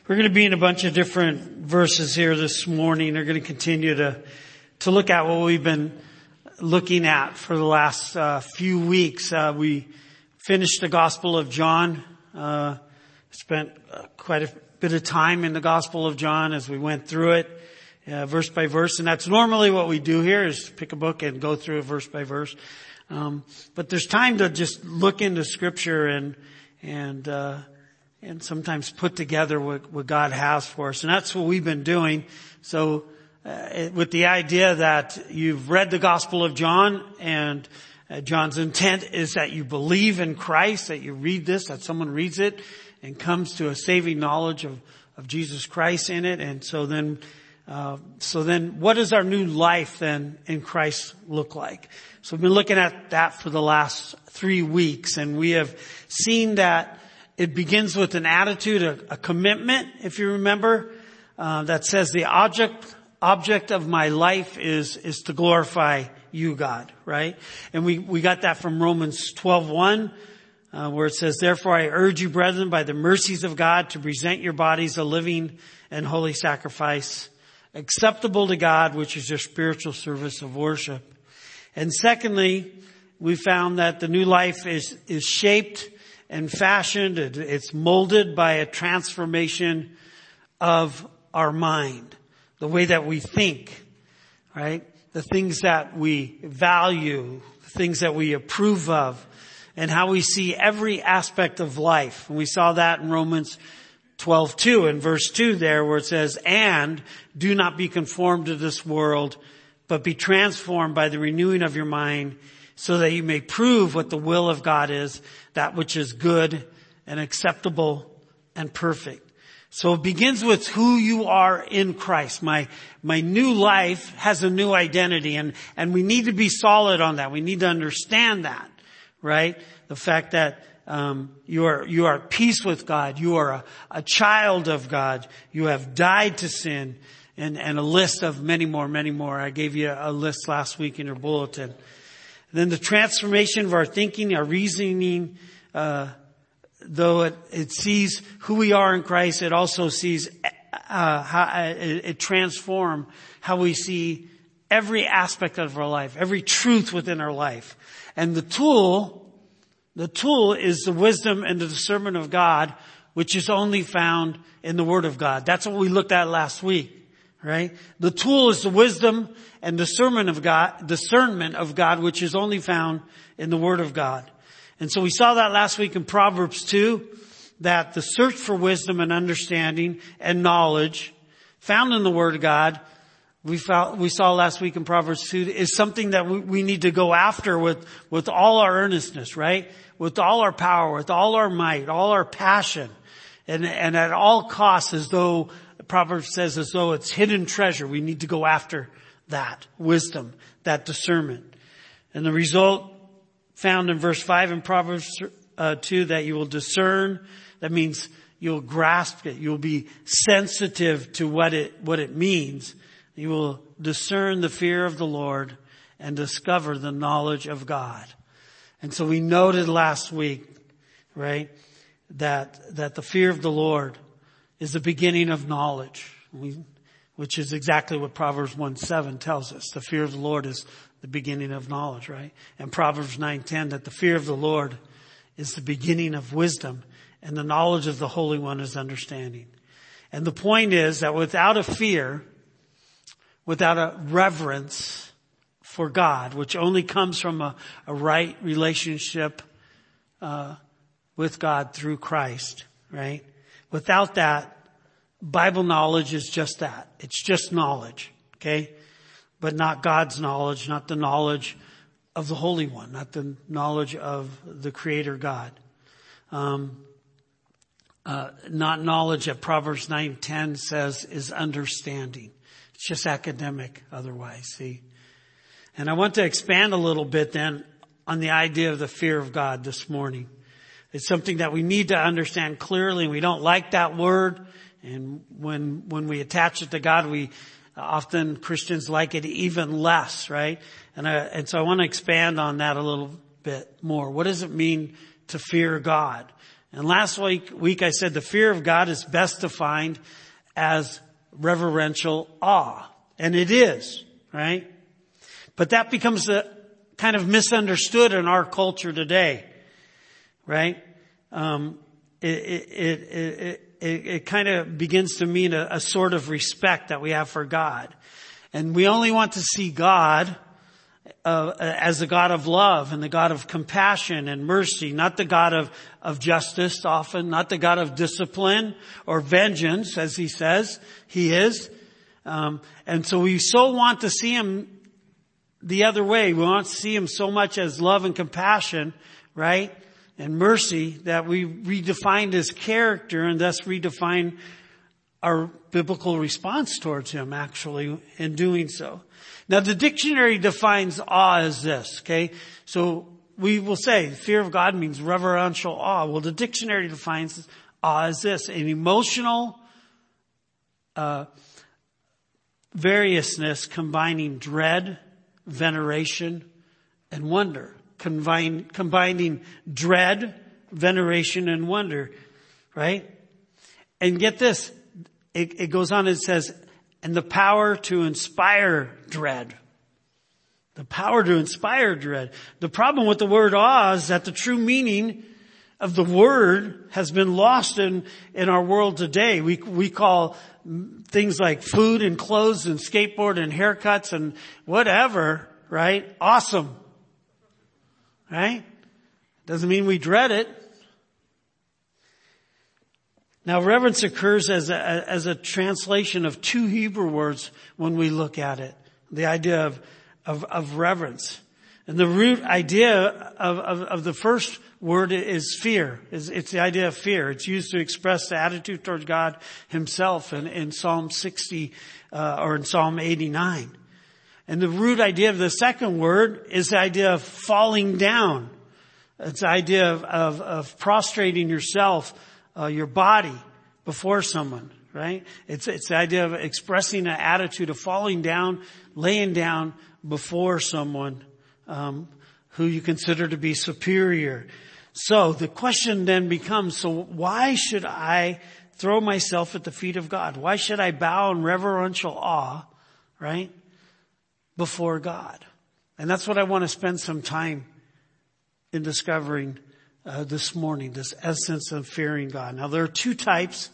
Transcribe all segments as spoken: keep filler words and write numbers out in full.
We're going to be in a bunch of different verses here this morning. We're going to continue to, to look at what we've been looking at for the last uh, few weeks. Uh, we finished the Gospel of John. Uh, spent uh, quite a bit of time in the Gospel of John as we went through it, uh, verse by verse. And that's normally what we do here, is pick a book and go through it verse by verse. Um, but there's time to just look into Scripture and, and, uh, and sometimes put together what, what God has for us. And that's what we've been doing. So, uh, it, with the idea that you've read the Gospel of John, and uh, John's intent is that you believe in Christ, that you read this, that someone reads it and comes to a saving knowledge of, of Jesus Christ in it. And so then, uh, so then what does our new life then in Christ look like? So we've been looking at that for the last three weeks, and we have seen that it begins with an attitude, a, a commitment, if you remember, uh, that says the object, object of my life is, is to glorify you, God, right? And we, we got that from Romans twelve one, uh, where it says, therefore I urge you, brethren, by the mercies of God, to present your bodies a living and holy sacrifice, acceptable to God, which is your spiritual service of worship. And secondly, we found that the new life is, is shaped and fashioned. It's molded by a transformation of our mind, the way that we think, right? The things that we value, the things that we approve of, and how we see every aspect of life. And we saw that in Romans twelve two, in verse two there, where it says, and do not be conformed to this world, but be transformed by the renewing of your mind, so that you may prove what the will of God is, that which is good and acceptable and perfect. So it begins with who you are in Christ. My, my new life has a new identity, and, and we need to be solid on that. We need to understand that, right? The fact that, um, you are, you are at peace with God. You are a, a child of God. You have died to sin, and, and a list of many more, many more. I gave you a list last week in your bulletin. Then the transformation of our thinking, our reasoning, uh, though it, it sees who we are in Christ, it also sees, uh, how it, it transforms how we see every aspect of our life, every truth within our life. And the tool, the tool is the wisdom and the discernment of God, which is only found in the Word of God. That's what we looked at last week. Right? The tool is the wisdom and discernment of God, discernment of God, which is only found in the Word of God. And so we saw that last week in Proverbs two, that the search for wisdom and understanding and knowledge found in the Word of God, we found, we saw last week in Proverbs two, is something that we, we need to go after with, with all our earnestness, right? With all our power, with all our might, all our passion, and, and at all costs, as though Proverbs says, as though it's hidden treasure. We need to go after that wisdom, that discernment. And the result found in verse five in Proverbs uh, two, that you will discern. That means you'll grasp it. You'll be sensitive to what it, what it means. You will discern the fear of the Lord and discover the knowledge of God. And so we noted last week, right, that, that the fear of the Lord is the beginning of knowledge, which is exactly what Proverbs one seven tells us. The fear of the Lord is the beginning of knowledge, right? And Proverbs nine ten, that the fear of the Lord is the beginning of wisdom, and the knowledge of the Holy One is understanding. And the point is that without a fear, without a reverence for God, which only comes from a, a right relationship uh, with God through Christ, right? Without that, Bible knowledge is just that. It's just knowledge, okay? But not God's knowledge, not the knowledge of the Holy One, not the knowledge of the Creator God. Um, uh, not knowledge that Proverbs nine ten says is understanding. It's just academic otherwise, see? And I want to expand a little bit then on the idea of the fear of God this morning. It's something that we need to understand clearly. We don't like that word. And when, when we attach it to God, we often, Christians like it even less, right? And I, and so I want to expand on that a little bit more. What does it mean to fear God? And last week, week I said the fear of God is best defined as reverential awe. And it is, right? But that becomes a kind of misunderstood in our culture today, right? Um, it, it, it, it, it, it kind of begins to mean a, a sort of respect that we have for God. And we only want to see God uh, as the God of love and the God of compassion and mercy, not the God of, of justice often, not the God of discipline or vengeance, as he says he is. Um, and so we so want to see him the other way. We want to see him so much as love and compassion, right? And mercy, that we redefined his character and thus redefine our biblical response towards him, actually, in doing so. Now, the dictionary defines awe as this, okay? So we will say fear of God means reverential awe. Well, the dictionary defines awe as this: an emotional uh variousness combining dread, veneration, and wonder. Combine, combining dread, veneration, and wonder, right? And get this, it, it goes on and says, and the power to inspire dread. The power to inspire dread. The problem with the word awe is that the true meaning of the word has been lost in, in our world today. We, we call things like food and clothes and skateboard and haircuts and whatever, right? Awesome. Right? Doesn't mean we dread it. Now, reverence occurs as a, as a translation of two Hebrew words when we look at it. The idea of, of, of reverence. And the root idea of, of, of the first word is fear. It's, it's the idea of fear. It's used to express the attitude towards God himself in, in Psalm sixty, uh, or in Psalm eighty-nine. And the root idea of the second word is the idea of falling down. It's the idea of, of, of prostrating yourself, uh, your body before someone, right? It's, it's the idea of expressing an attitude of falling down, laying down before someone, um, who you consider to be superior. So the question then becomes, so why should I throw myself at the feet of God? Why should I bow in reverential awe, right, before God? And that's what I want to spend some time in discovering uh, this morning, this essence of fearing God. Now, there are two types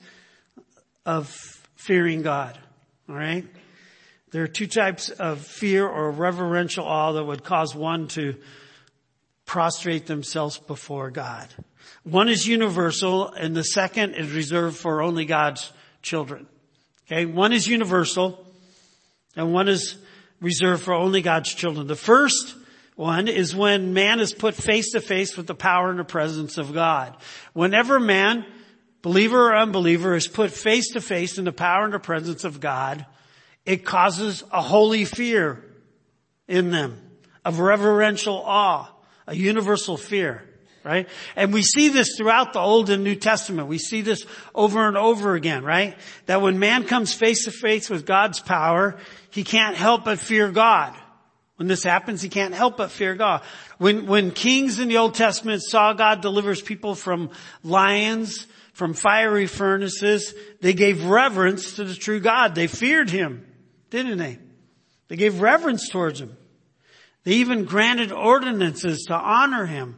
of fearing God, all right? There are two types of fear or reverential awe that would cause one to prostrate themselves before God. One is universal, and the second is reserved for only God's children. Okay, one is universal, and one is reserved for only God's children. The first one is when man is put face to face with the power and the presence of God. Whenever man, believer or unbeliever, is put face to face in the power and the presence of God, it causes a holy fear in them, of reverential awe, a universal fear, right? And we see this throughout the Old and New Testament. We see this over and over again, right? That when man comes face to face with God's power, he can't help but fear God. When this happens, he can't help but fear God. When, when kings in the Old Testament saw God delivers people from lions, from fiery furnaces, they gave reverence to the true God. They feared him, didn't they? They gave reverence towards him. They even granted ordinances to honor him.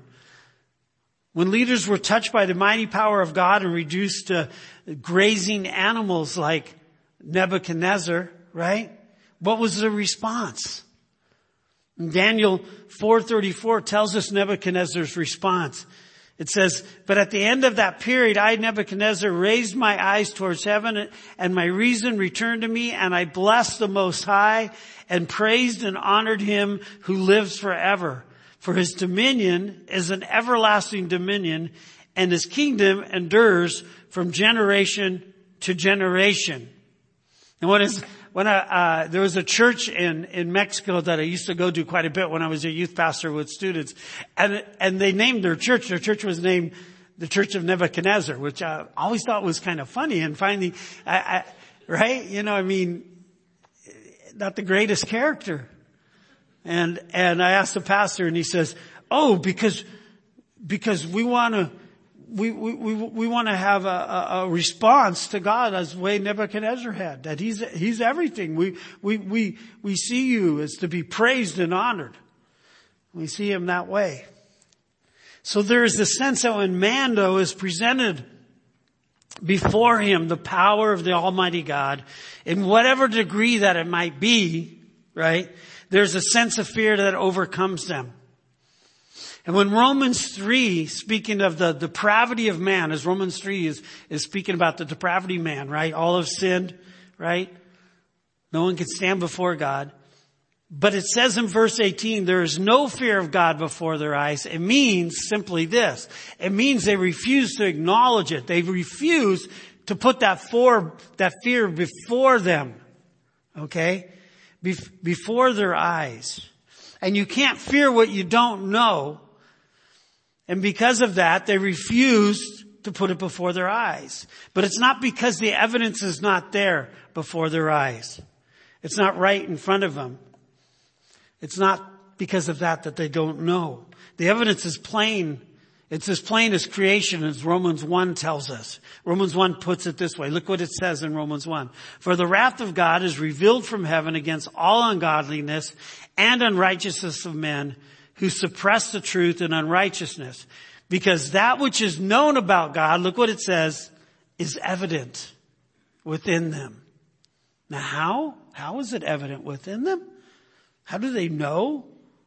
When leaders were touched by the mighty power of God and reduced to grazing animals like Nebuchadnezzar, right? What was the response? Daniel four thirty-four tells us Nebuchadnezzar's response. It says, but at the end of that period, I, Nebuchadnezzar, raised my eyes towards heaven, and my reason returned to me, and I blessed the Most High and praised and honored him who lives forever. For his dominion is an everlasting dominion, and his kingdom endures from generation to generation. And what is, when I, uh, there was a church in, in Mexico that I used to go to quite a bit when I was a youth pastor with students. And, and they named their church. Their church was named the Church of Nebuchadnezzar, which I always thought was kind of funny. And finally, I, I, right? You know, I mean, not the greatest character. And, and I asked the pastor and he says, oh, because, because we want to, we, we, we, we want to have a, a, a response to God as the way Nebuchadnezzar had, that he's, he's everything. We, we, we, we see you as to be praised and honored. We see him that way. So there is the sense that when man, though, is presented before him the power of the Almighty God, in whatever degree that it might be, right, there's a sense of fear that overcomes them. And when Romans three, speaking of the depravity of man, as Romans three is, is speaking about the depravity of man, right? All have sinned, right? No one can stand before God. But it says in verse eighteen, there is no fear of God before their eyes. It means simply this. It means they refuse to acknowledge it. They refuse to put that for, that fear before them. Okay? Bef- before their eyes. And you can't fear what you don't know. And because of that, they refuse to put it before their eyes. But it's not because the evidence is not there before their eyes. It's not right in front of them. It's not because of that that they don't know. The evidence is plain. It's as plain as creation, as Romans one tells us. Romans one puts it this way. Look what it says in Romans one. For the wrath of God is revealed from heaven against all ungodliness and unrighteousness of men who suppress the truth in unrighteousness. Because that which is known about God, look what it says, is evident within them. Now how? How is it evident within them? How do they know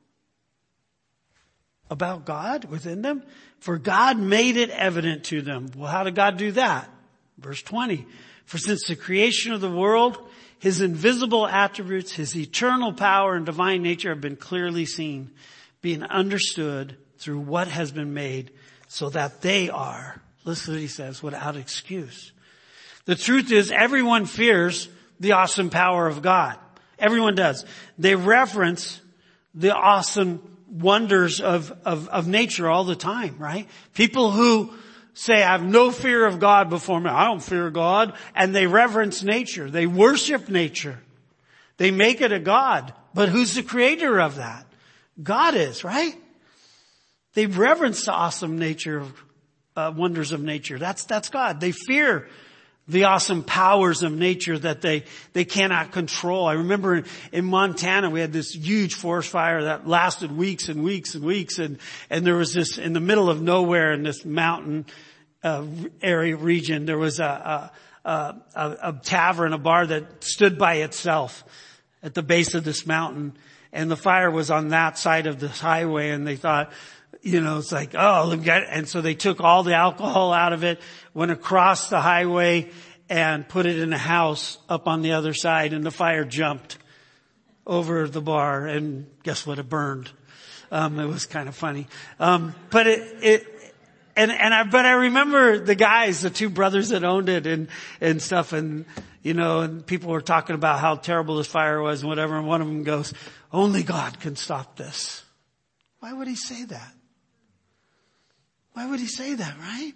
about God within them? For God made it evident to them. Well, how did God do that? Verse twenty. For since the creation of the world, his invisible attributes, his eternal power and divine nature have been clearly seen, being understood through what has been made, so that they are, listen to what he says, without excuse. The truth is, everyone fears the awesome power of God. Everyone does. They reference the awesome wonders of, of, of nature all the time, right? People who say, I have no fear of God before me. I don't fear God. And they reverence nature. They worship nature. They make it a God. But who's the creator of that? God is, right? They reverence the awesome nature of, uh, wonders of nature. That's, that's God. They fear the awesome powers of nature that they, they cannot control. I remember in, in Montana, we had this huge forest fire that lasted weeks and weeks and weeks. And, and there was this, in the middle of nowhere in this mountain, uh, area region, there was a, a, a, a tavern, a bar that stood by itself at the base of this mountain. And the fire was on that side of this highway, and they thought, you know, it's like, oh, look at it. And so they took all the alcohol out of it, went across the highway and put it in a house up on the other side, and the fire jumped over the bar, and guess what? It burned. Um, it was kind of funny. Um, but it, it, and, and I, but I remember the guys, the two brothers that owned it and, and stuff, and, you know, and people were talking about how terrible this fire was and whatever, and one of them goes, only God can stop this. Why would he say that? Why would he say that, right?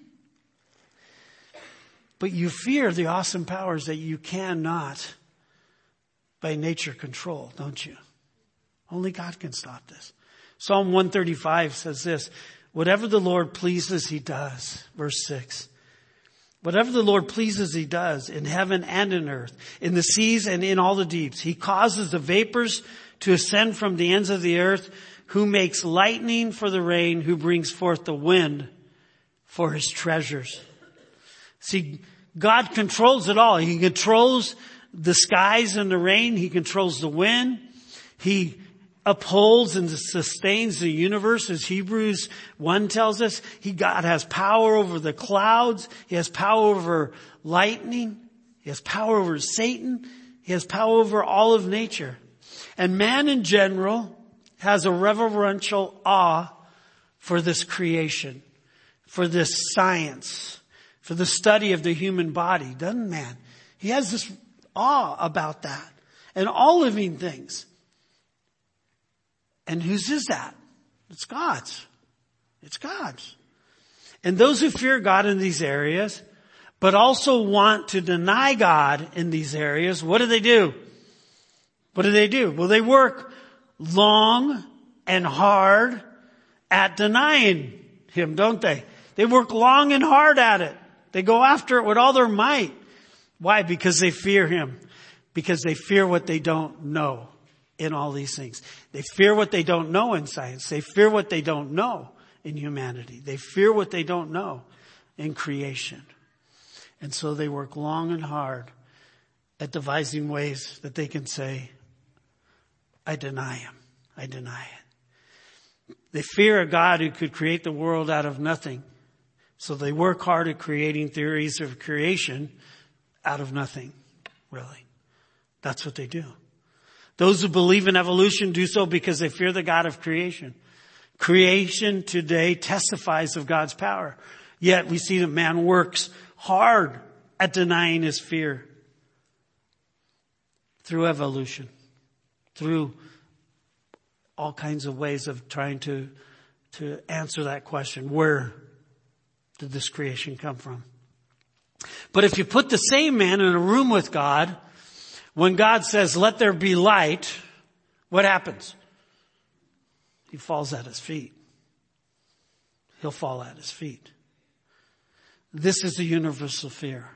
But you fear the awesome powers that you cannot by nature control, don't you? Only God can stop this. Psalm one thirty-five says this, whatever the Lord pleases, he does. Verse six. Whatever the Lord pleases, he does in heaven and in earth, in the seas and in all the deeps. He causes the vapors to ascend from the ends of the earth, who makes lightning for the rain, who brings forth the wind for his treasures. See, God controls it all. He controls the skies and the rain. He controls the wind. He upholds and sustains the universe, as Hebrews one tells us. He, God has power over the clouds. He has power over lightning. He has power over Satan. He has power over all of nature. And man in general has a reverential awe for this creation, for this science, for the study of the human body, doesn't man? He has this awe about that and all living things. And whose is that? It's God's. It's God's. And those who fear God in these areas, but also want to deny God in these areas, what do they do? What do they do? Well, they work long and hard at denying him, don't they? They work long and hard at it. They go after it with all their might. Why? Because they fear him. Because they fear what they don't know in all these things. They fear what they don't know in science. They fear what they don't know in humanity. They fear what they don't know in creation. And so they work long and hard at devising ways that they can say, I deny him. I deny it. They fear a God who could create the world out of nothing. So they work hard at creating theories of creation out of nothing, really. That's what they do. Those who believe in evolution do so because they fear the God of creation. Creation today testifies of God's power. Yet we see that man works hard at denying his fear through evolution, through all kinds of ways of trying to, to answer that question. Where did this creation come from? But if you put the same man in a room with God, when God says, let there be light, what happens? He falls at his feet. He'll fall at his feet. This is a universal fear.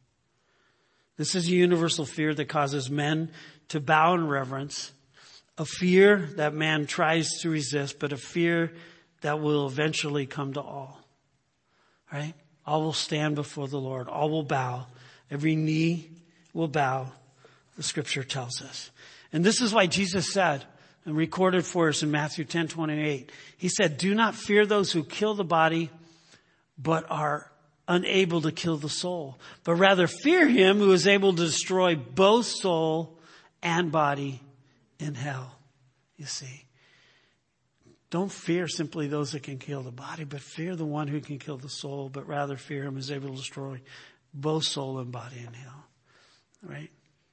This is a universal fear that causes men to bow in reverence. A fear that man tries to resist, but a fear that will eventually come to all. Right? All will stand before the Lord. All will bow. Every knee will bow. The scripture tells us. And this is why Jesus said, and recorded for us in Matthew ten twenty-eight, he said, do not fear those who kill the body, but are unable to kill the soul. But rather fear him who is able to destroy both soul and body in hell. You see. Don't fear simply those that can kill the body, but fear the one who can kill the soul, but rather fear him who is able to destroy both soul and body in hell. Right?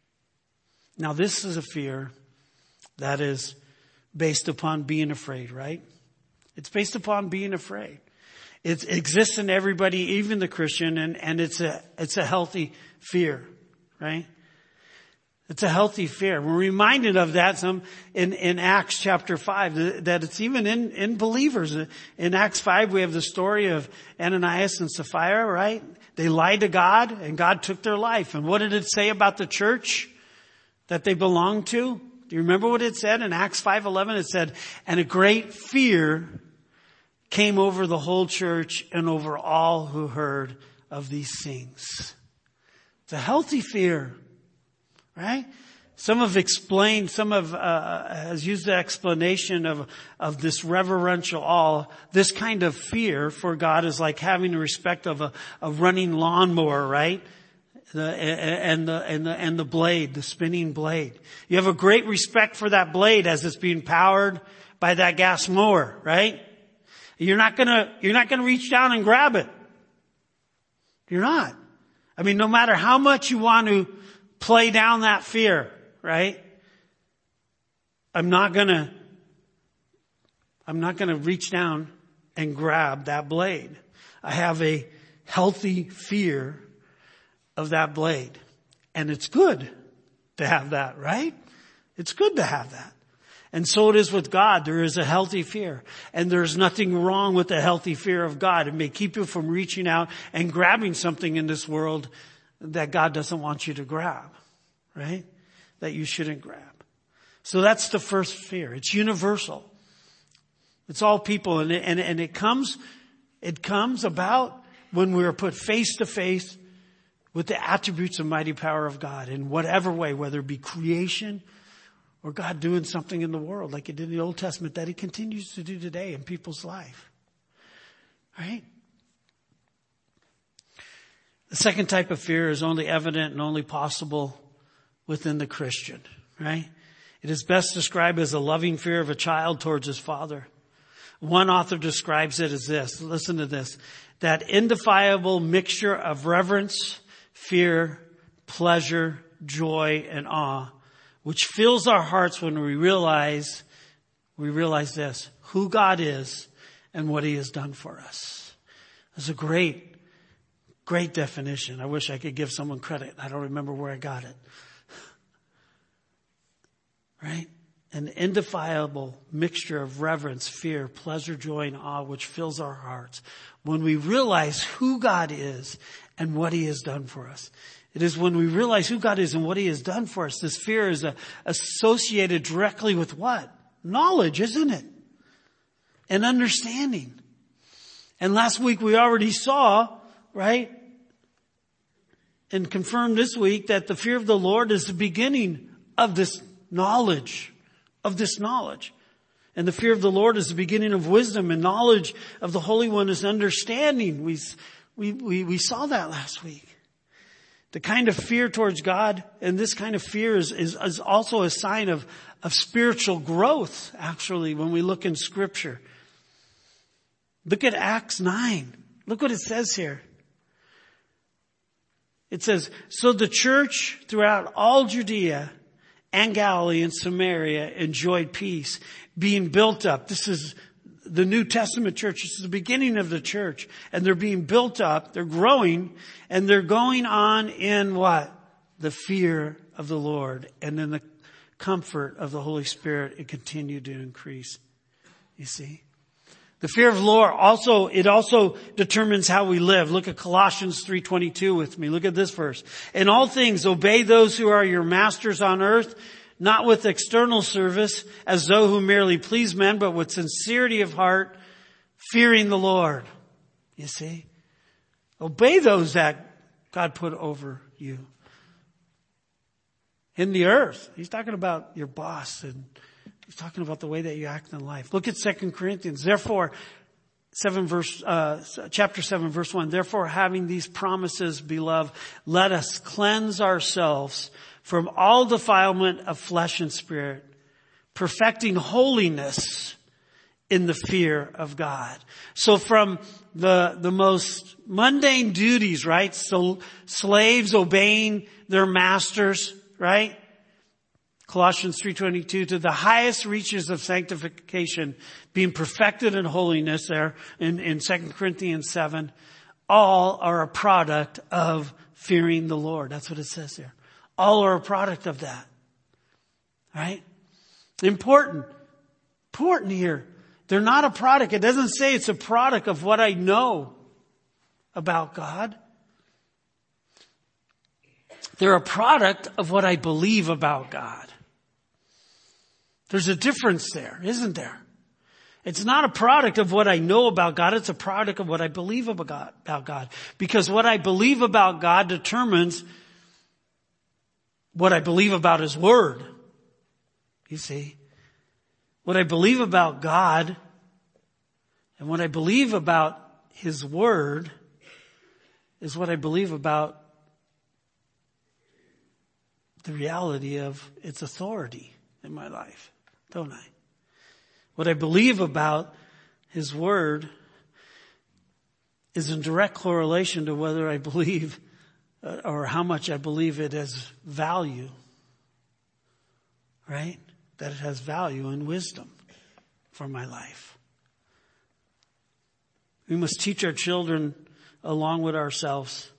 Now this is a fear that is based upon being afraid, right? It's based upon being afraid. It exists in everybody, even the Christian, and, and it's a, it's a healthy fear, right? It's a healthy fear. We're reminded of that some in, in Acts chapter five, that it's even in, in believers. In Acts five, we have the story of Ananias and Sapphira, right? They lied to God and God took their life. And what did it say about the church that they belonged to? Do you remember what it said in Acts five eleven? It said, and a great fear came over the whole church and over all who heard of these things. It's a healthy fear. Right? Some have explained, some have, uh, has used the explanation of, of this reverential awe. This kind of fear for God is like having the respect of a, a running lawnmower, right? The, and the, and the, and the blade, the spinning blade. You have a great respect for that blade as it's being powered by that gas mower, right? You're not gonna, you're not gonna reach down and grab it. You're not. I mean, no matter how much you want to play down that fear, right? I'm not gonna, I'm not gonna reach down and grab that blade. I have a healthy fear of that blade. And it's good to have that, right? It's good to have that. And so it is with God. There is a healthy fear. And there's nothing wrong with the healthy fear of God. It may keep you from reaching out and grabbing something in this world that God doesn't want you to grab, right? That you shouldn't grab. So that's the first fear. It's universal. It's all people, and it, and, and it comes, it comes about when we are put face to face with the attributes and mighty power of God in whatever way, whether it be creation or God doing something in the world like He did in the Old Testament that He continues to do today in people's life. Right? The second type of fear is only evident and only possible within the Christian, right? It is best described as a loving fear of a child towards his father. One author describes it as this. Listen to this. That indefinable mixture of reverence, fear, pleasure, joy, and awe, which fills our hearts when we realize, we realize this, who God is and what He has done for us. It's a great Great definition. I wish I could give someone credit. I don't remember where I got it. Right? an indefinable mixture of reverence, fear, pleasure, joy, and awe which fills our hearts when we realize who God is and what he has done for us. It is when we realize who God is and what he has done for us. This fear is uh, associated directly with what? Knowledge, isn't it? And understanding. And last week we already saw, right? And confirmed this week that the fear of the Lord is the beginning of this knowledge, of this knowledge. And the fear of the Lord is the beginning of wisdom, and knowledge of the Holy One is understanding. We, we, we, we saw that last week. The kind of fear towards God, and this kind of fear is, is, is also a sign of, of spiritual growth, actually, when we look in Scripture. Look at Acts nine. Look what it says here. It says, so the church throughout all Judea and Galilee and Samaria enjoyed peace, being built up. This is the New Testament church. This is the beginning of the church. And they're being built up. They're growing. And they're going on in what? The fear of the Lord. And in the comfort of the Holy Spirit, it continued to increase. You see? The fear of the Lord also, it also determines how we live. Look at Colossians three twenty-two with me. Look at this verse. In all things, obey those who are your masters on earth, not with external service, as though who merely please men, but with sincerity of heart, fearing the Lord. You see? Obey those that God put over you. In the earth. He's talking about your boss, and he's talking about the way that you act in life. Look at Second Corinthians. Therefore, seven verse, uh, chapter seven, verse one. Therefore, having these promises, beloved, let us cleanse ourselves from all defilement of flesh and spirit, perfecting holiness in the fear of God. So from the, the most mundane duties, right? So slaves obeying their masters, right? Colossians three twenty-two, to the highest reaches of sanctification, being perfected in holiness there in, in Second Corinthians seven, all are a product of fearing the Lord. That's what it says there. All are a product of that. Right? Important. Important here. They're not a product. It doesn't say it's a product of what I know about God. They're a product of what I believe about God. There's a difference there, isn't there? It's not a product of what I know about God. It's a product of what I believe about God. Because what I believe about God determines what I believe about His Word. You see? What I believe about God and what I believe about His Word is what I believe about the reality of its authority in my life, don't I? What I believe about His Word is in direct correlation to whether I believe uh, or how much I believe it has value, right? That it has value and wisdom for my life. We must teach our children along with ourselves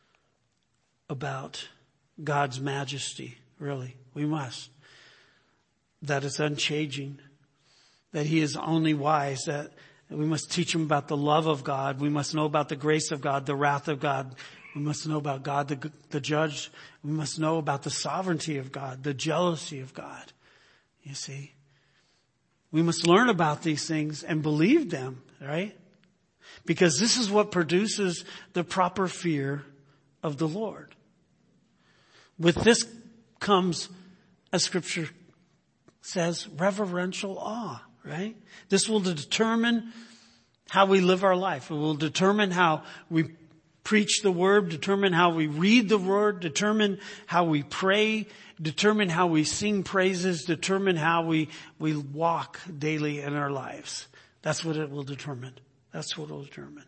about God's majesty, really. We must. That it's unchanging. That He is only wise. That we must teach them about the love of God. We must know about the grace of God, the wrath of God. We must know about God, the, the judge. We must know about the sovereignty of God, the jealousy of God. You see? We must learn about these things and believe them, right? Because this is what produces the proper fear of the Lord. With this comes, as Scripture says, reverential awe, right? This will determine how we live our life. It will determine how we preach the Word, determine how we read the Word, determine how we pray, determine how we sing praises, determine how we, we walk daily in our lives. That's what it will determine. That's what it will determine.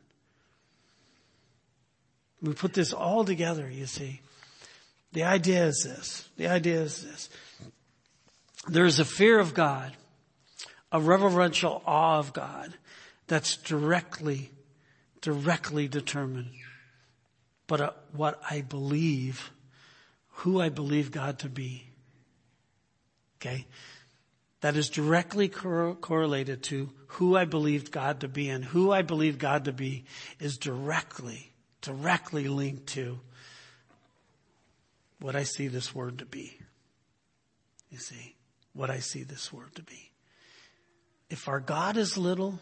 We put this all together, you see. The idea is this. The idea is this. There is a fear of God, a reverential awe of God that's directly, directly determined. But uh, what I believe, who I believe God to be. Okay? that is directly cor- correlated to who I believed God to be. And who I believe God to be is directly, directly linked to what I see this word to be. You see, what I see this word to be. If our God is little,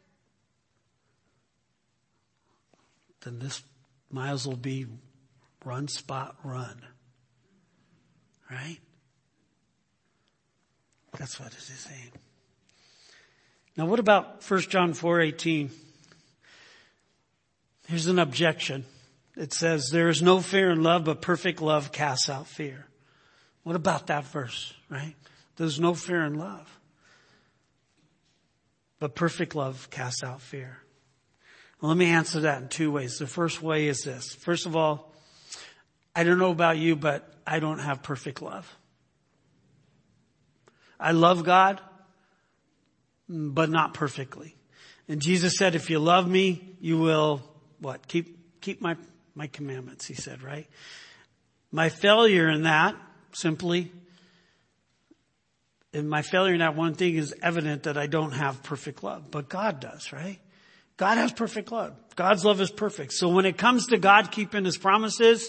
then this might as well be run, spot, run. Right? That's what it is saying. Now what about First John four eighteen? Here's an objection. It says, there is no fear in love, but perfect love casts out fear. What about that verse, right? There's no fear in love, but perfect love casts out fear. Well, let me answer that in two ways. The first way is this. First of all, I don't know about you, but I don't have perfect love. I love God, but not perfectly. And Jesus said, if you love me, you will, what? Keep, keep my, my commandments, he said, right? My failure in that, simply, and my failure in that one thing is evident that I don't have perfect love, but God does, right? God has perfect love. God's love is perfect. So when it comes to God keeping his promises,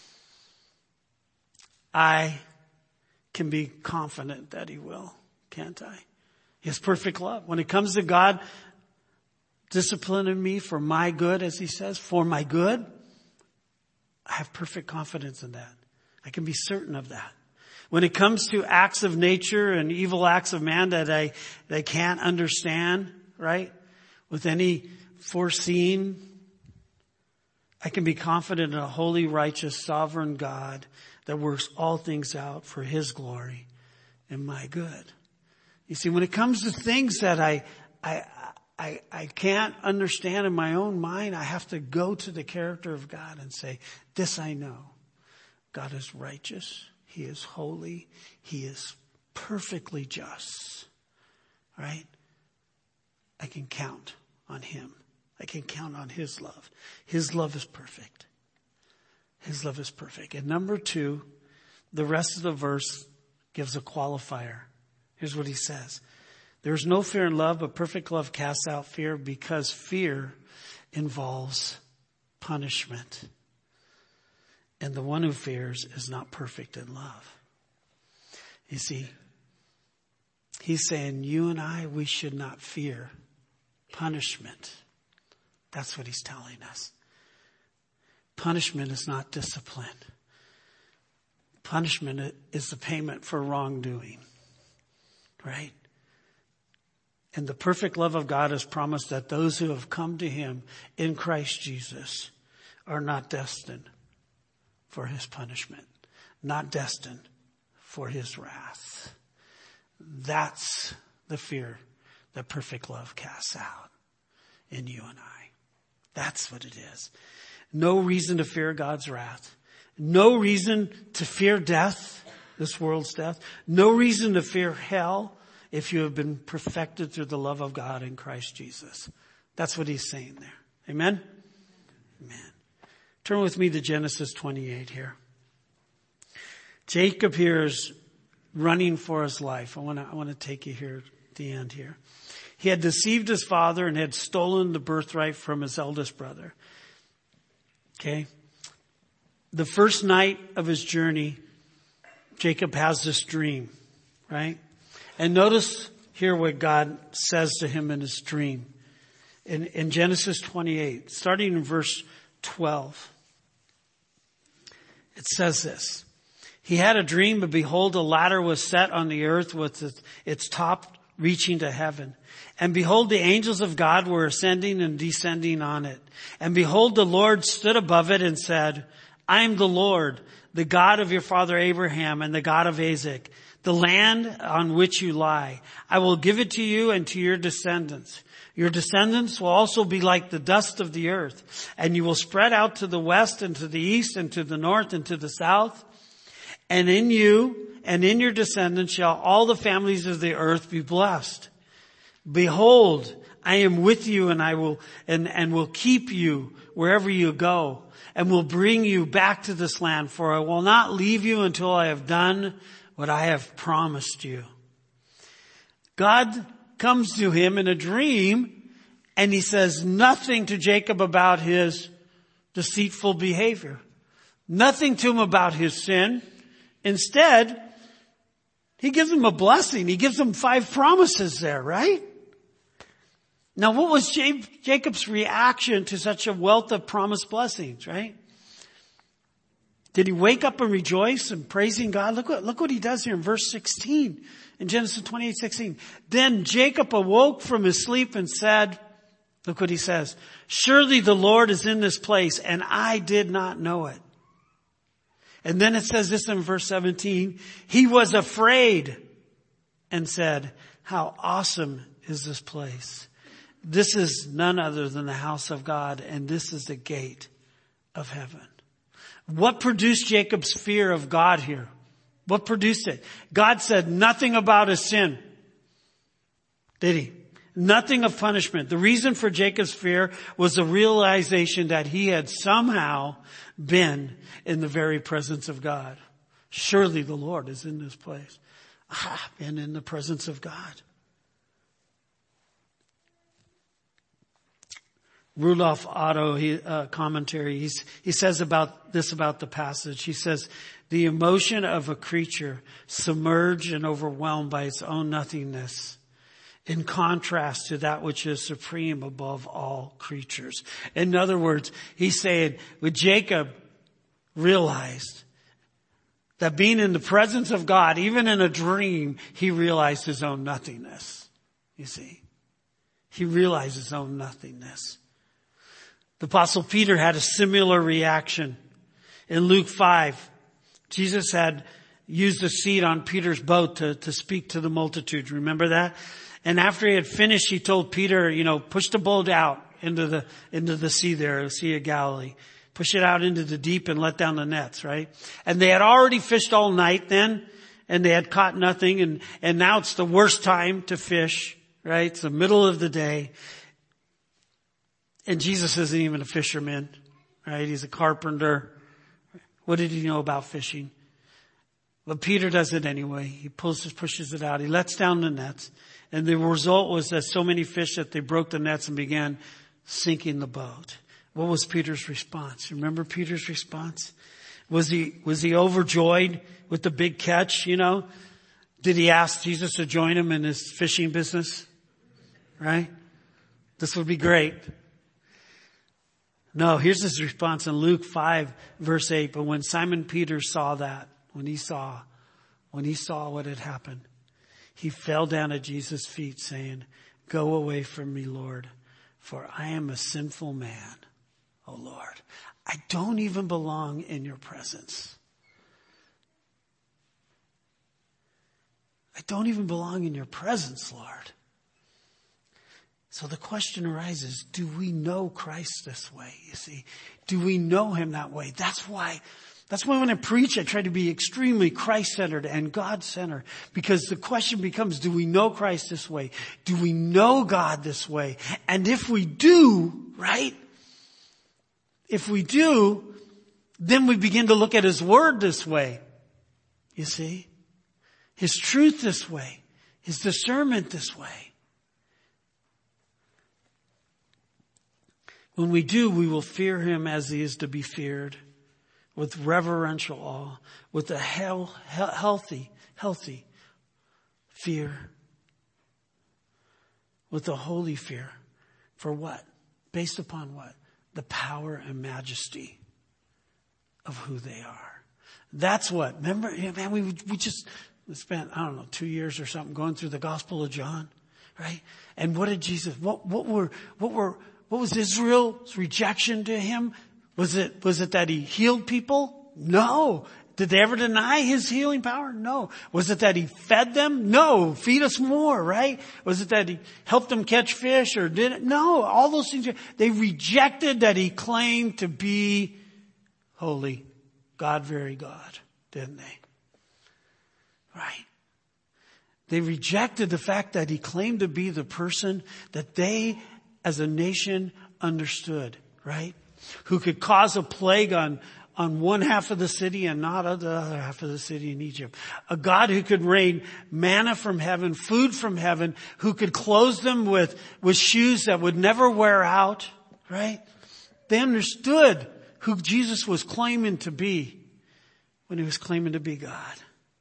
I can be confident that he will, can't I? He has perfect love. When it comes to God disciplining me for my good, as he says, for my good, I have perfect confidence in that. I can be certain of that. When it comes to acts of nature and evil acts of man that I, that I can't understand, right? With any foreseen, I can be confident in a holy, righteous, sovereign God that works all things out for his glory and my good. You see, when it comes to things that I, I, I, I can't understand in my own mind, I have to go to the character of God and say, this I know. God is righteous. He is holy. He is perfectly just. Right? I can count on him. I can count on his love. His love is perfect. His love is perfect. And number two, the rest of the verse gives a qualifier. Here's what he says. There's no fear in love, but perfect love casts out fear, because fear involves punishment. And the one who fears is not perfect in love. You see, he's saying you and I, we should not fear punishment. That's what he's telling us. Punishment is not discipline. Punishment is the payment for wrongdoing. Right? And the perfect love of God has promised that those who have come to him in Christ Jesus are not destined for his punishment, not destined for his wrath. That's the fear that perfect love casts out in you and I. That's what it is. No reason to fear God's wrath. No reason to fear death, this world's death. No reason to fear hell if you have been perfected through the love of God in Christ Jesus. That's what he's saying there. Amen? Amen. Turn with me to Genesis twenty-eight here. Jacob here is running for his life. I want to, I want to take you here at the end here. He had deceived his father and had stolen the birthright from his eldest brother. Okay. The first night of his journey, Jacob has this dream, right? And notice here what God says to him in his dream. In, in Genesis twenty-eight, starting in verse twelve. It says this. He had a dream, but behold, a ladder was set on the earth with its, its top reaching to heaven. And behold, the angels of God were ascending and descending on it. And behold, the Lord stood above it and said, I am the Lord, the God of your father Abraham and the God of Isaac, the land on which you lie. I will give it to you and to your descendants. Your descendants will also be like the dust of the earth, and you will spread out to the west and to the east and to the north and to the south. And in you and in your descendants shall all the families of the earth be blessed. Behold, I am with you, and I will, and, and will keep you wherever you go, and will bring you back to this land, for I will not leave you until I have done what I have promised you. God comes to him in a dream and he says nothing to Jacob about his deceitful behavior. Nothing to him about his sin. Instead, he gives him a blessing. He gives him five promises there, right? Now, what was Jacob's reaction to such a wealth of promised blessings, right? Did he wake up and rejoice and praising God? Look what, look what he does here in verse sixteen, in Genesis twenty-eight sixteen. Then Jacob awoke from his sleep and said, look what he says, surely the Lord is in this place and I did not know it. And then it says this in verse seventeen, he was afraid and said, how awesome is this place? This is none other than the house of God, and this is the gate of heaven. What produced Jacob's fear of God here? What produced it? God said nothing about his sin. Did he? Nothing of punishment. The reason for Jacob's fear was the realization that he had somehow been in the very presence of God. Surely the Lord is in this place. I've been in the presence of God. Rudolf Otto, he, uh, commentary, he's, he says about this about the passage. He says, the emotion of a creature submerged and overwhelmed by its own nothingness, in contrast to that which is supreme above all creatures. In other words, he's saying, with Jacob realized that being in the presence of God, even in a dream, he realized his own nothingness. You see, he realized his own nothingness. The Apostle Peter had a similar reaction. In Luke five, Jesus had used a seat on Peter's boat to, to speak to the multitude. Remember that? And after he had finished, he told Peter, you know, push the boat out into the, into the sea there, the Sea of Galilee. Push it out into the deep and let down the nets, right? And they had already fished all night then, and they had caught nothing, and, and now it's the worst time to fish, right? It's the middle of the day. And Jesus isn't even a fisherman, right? He's a carpenter. What did he know about fishing? But Peter does it anyway. He pulls, pushes it out. He lets down the nets. And the result was that so many fish that they broke the nets and began sinking the boat. What was Peter's response? Remember Peter's response? Was he, was he overjoyed with the big catch, you know? Did he ask Jesus to join him in his fishing business? Right? This would be great. No, here's his response in Luke five, verse eight. But when Simon Peter saw that, when he saw, when he saw what had happened, he fell down at Jesus' feet saying, go away from me, Lord, for I am a sinful man, O Lord. I don't even belong in your presence. I don't even belong in your presence, Lord. So the question arises, do we know Christ this way? You see, do we know him that way? That's why, that's why when I preach, I try to be extremely Christ-centered and God-centered, because the question becomes, do we know Christ this way? Do we know God this way? And if we do, right? If we do, then we begin to look at his word this way. You see, his truth this way, his discernment this way. When we do, we will fear him as he is to be feared, with reverential awe, with a hell, healthy, healthy fear, with a holy fear. For what? Based upon what? The power and majesty of who they are. That's what. Remember, man, we we just spent, I don't know, two years or something going through the Gospel of John, right? And what did Jesus? What what were what were What was Israel's rejection to him? Was it, was it that he healed people? No. Did they ever deny his healing power? No. Was it that he fed them? No. Feed us more, right? Was it that he helped them catch fish or did it? No. All those things. They rejected that he claimed to be holy. God, very God, didn't they? Right? They rejected the fact that he claimed to be the person that they as a nation understood, right? Who could cause a plague on, on one half of the city and not on the other half of the city in Egypt. A God who could rain manna from heaven, food from heaven, who could clothe them with, with shoes that would never wear out, right? They understood who Jesus was claiming to be when he was claiming to be God.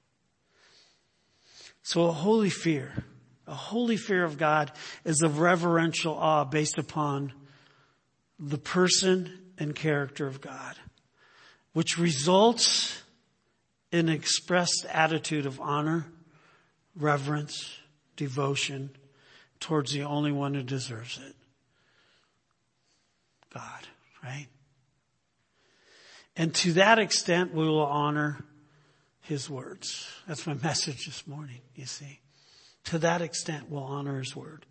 So a holy fear, a holy fear of God is a reverential awe based upon the person and character of God, which results in an expressed attitude of honor, reverence, devotion towards the only one who deserves it. God, right? And to that extent, we will honor his words. That's my message this morning, you see. To that extent, we'll honor his word.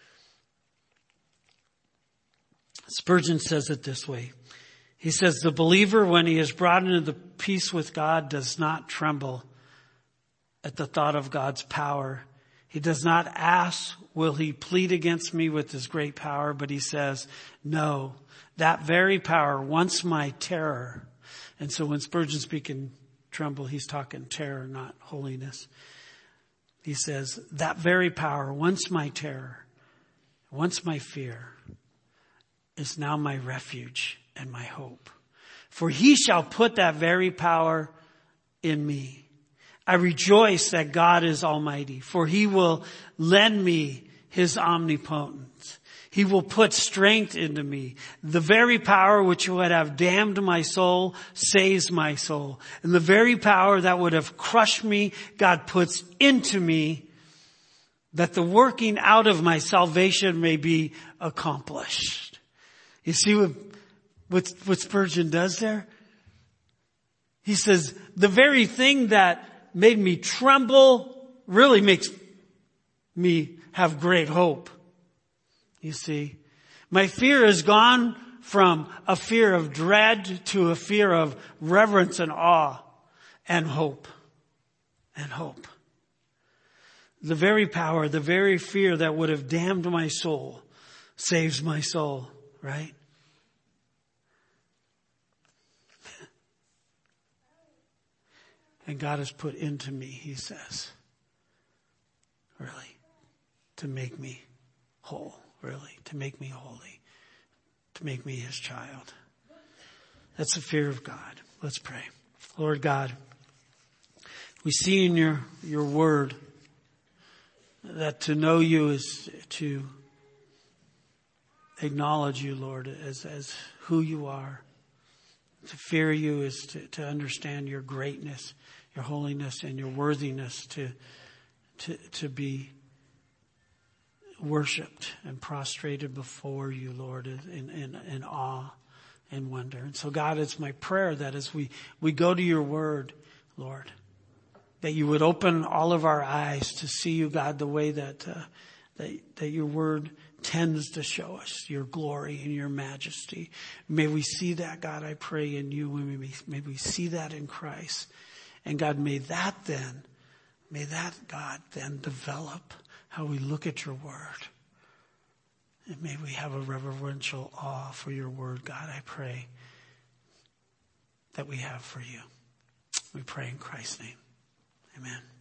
Spurgeon says it this way. He says, the believer, when he is brought into the peace with God, does not tremble at the thought of God's power. He does not ask, will he plead against me with his great power? But he says, no, that very power, once my terror. And so when Spurgeon speaking tremble, he's talking terror, not holiness. He says, that very power, once my terror, once my fear, is now my refuge and my hope. For he shall put that very power in me. I rejoice that God is almighty, for he will lend me his omnipotence. He will put strength into me. The very power which would have damned my soul saves my soul. And the very power that would have crushed me, God puts into me, that the working out of my salvation may be accomplished. You see what, what, what Spurgeon does there? He says, the very thing that made me tremble really makes me have great hope. You see, my fear has gone from a fear of dread to a fear of reverence and awe and hope and hope. The very power, the very fear that would have damned my soul saves my soul, right? And God has put into me, he says, really, to make me whole. Really, to make me holy, to make me his child. That's the fear of God. Let's pray. Lord God, we see in your, your word that to know you is to acknowledge you, Lord, as, as who you are. To fear you is to, to understand your greatness, your holiness, and your worthiness to, to, to be worshipped and prostrated before you, Lord, in, in, in awe and wonder. And so, God, it's my prayer that as we, we go to your word, Lord, that you would open all of our eyes to see you, God, the way that, uh, that, that your word tends to show us your glory and your majesty. May we see that, God, I pray in you. May we, may we see that in Christ. And God, may that then, may that, God, then develop how we look at your word. And may we have a reverential awe for your word, God, I pray, that we have for you. We pray in Christ's name. Amen.